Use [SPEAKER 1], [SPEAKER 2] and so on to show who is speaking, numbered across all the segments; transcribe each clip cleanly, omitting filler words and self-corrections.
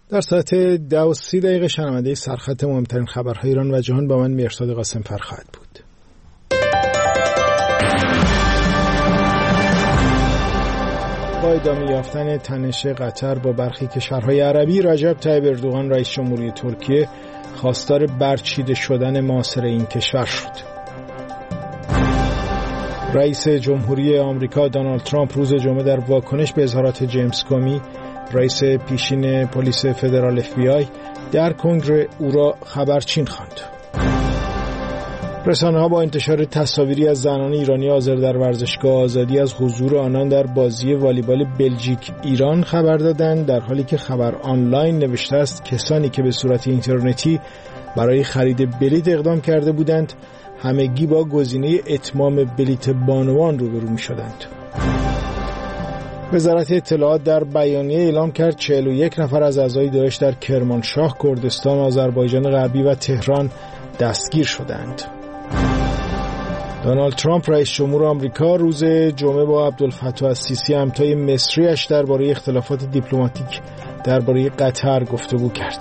[SPEAKER 1] در ساعت 10:30 شنونده سرخط مهمترین خبرهای ایران و جهان با من میرصاد قاسم‌فر خواهد بود. با ادامه یافتن تنش قطر با برخی کشورهای عربی، رجب طیب اردوغان رئیس جمهوری ترکیه خواستار برچیده شدن محاصره این کشور شد. رئیس جمهوری آمریکا دونالد ترامپ روز جمعه در واکنش به اظهارات جیمز کومی، رئیس پیشین پلیس فدرال FBI، در کنگره او را خبرچین خواند. رسانه‌ها با انتشار تصاویری از زنان ایرانی حاضر در ورزشگاه آزادی از حضور آنان در بازی والیبال بلژیک ایران خبر دادند، در حالی که خبر آنلاین نوشته است کسانی که به صورت اینترنتی برای خرید بلیط اقدام کرده بودند همگی با گزینه اتمام بلیط بانوان روبرو می‌شدند. وزارت اطلاعات در بیانیه اعلام کرد 41 نفر از اعضای داعش در کرمانشاه، کردستان، آذربایجان غربی و تهران دستگیر شدند. دونالد ترامپ رئیس جمهور آمریکا روز جمعه با عبدالفتاح السیسی همتای مصری‌اش درباره اختلافات دیپلماتیک درباره قطر گفتگو کرد.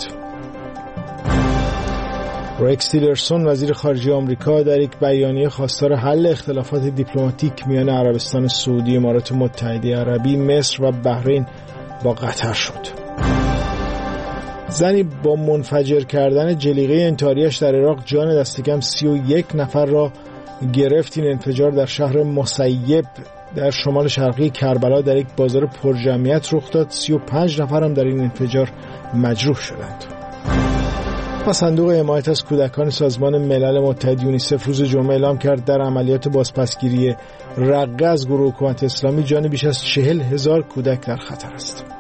[SPEAKER 1] رکس تیلرسون وزیر خارجه آمریکا در یک بیانیه خواستار حل اختلافات دیپلماتیک میان عربستان سعودی، امارات متحده عربی، مصر و بحرین با قطر شد. زنی با منفجر کردن جلیقه انتحاریش در عراق جان دست کم 31 نفر را گرفت. این انفجار در شهر مسیب در شمال شرقی کربلا در یک بازار پرجمعیت رخ داد. 35 نفر هم در این انفجار مجروح شدند. و صندوق حمایت از کودکان سازمان ملل متحد یونیسف روز جمعه اعلام کرد در عملیات بازپسگیری رقه از گروه حکومت اسلامی جان بیش از 40,000 کودک در خطر است.